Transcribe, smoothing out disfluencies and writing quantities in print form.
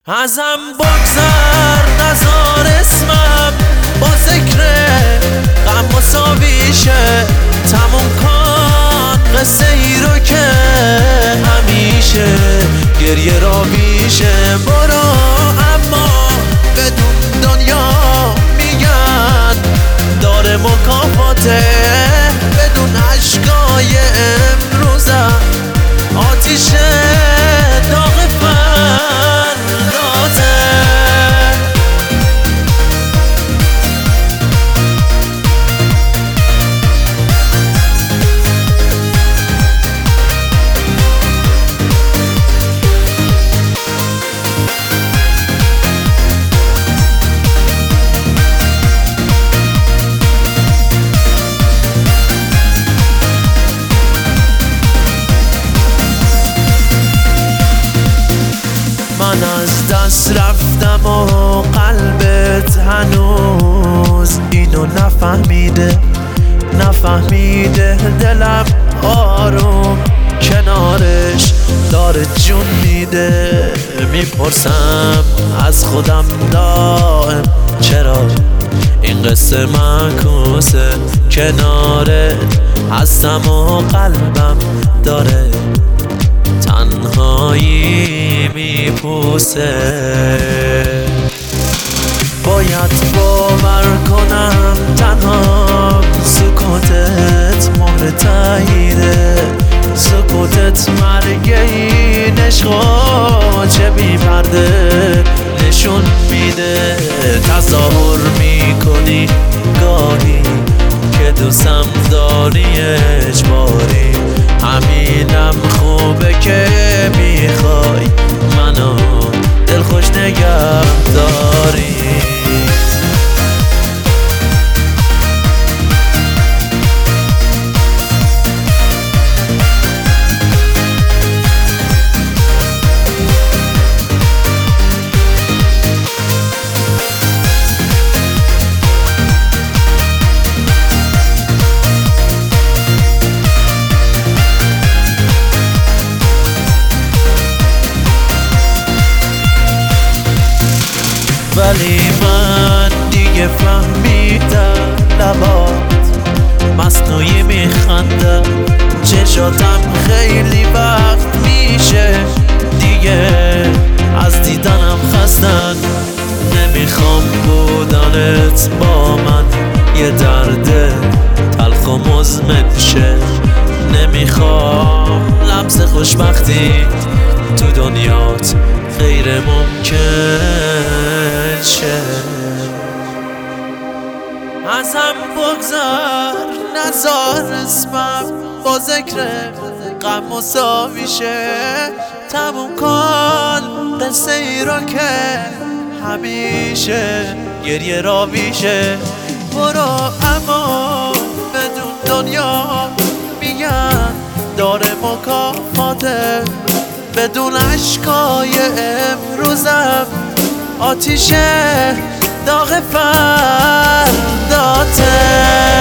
ازم بگذر نزار اسمم با ذکر غم مساویشه. تموم کن قصه ای رو که همیشه گریه را بیشه. برو اما بدون دنیا میگن داره مکافاته. بدون عشقای امروزم آتیشه داغ فرداته. من از دست رفتم و قلبت هنوز اینو نفهمیده. دلم آروم کنارش داره جون میده. میپرسم از خودم دائم چرا این قصه معکوسه. کنارت هستم و قلبم داره تنهایی میپوسه. باید باور کنم تنها سکوتت مهر تاییده. سکوتت مرگ این عشقا چه بی پرده نشون میده. تظاهر میکنی گاهی که دوستم داری اجباری. همینم خوبه که میخوای منو دلخوش نگه داری. ولی من دیگه فهمیدم لبات مصنوعی میخنده. چشاتم خیلی وقت میشه دیگه از دیدنم خستن. نمیخوام بودنت با من یه درد تلخ و مزمن شه. نمیخوام لمس خوشبختی تو دنیات غیر ممکن شه. ازم بگذر نزار اسمم با ذکر غم مساویشه. تموم کن قصه ای رو که همیشه گریه را بیشه. برو اما بدون دنیا میگن داره مکافاته. بدون عشقای امروزم آتیشه داغ فرداته.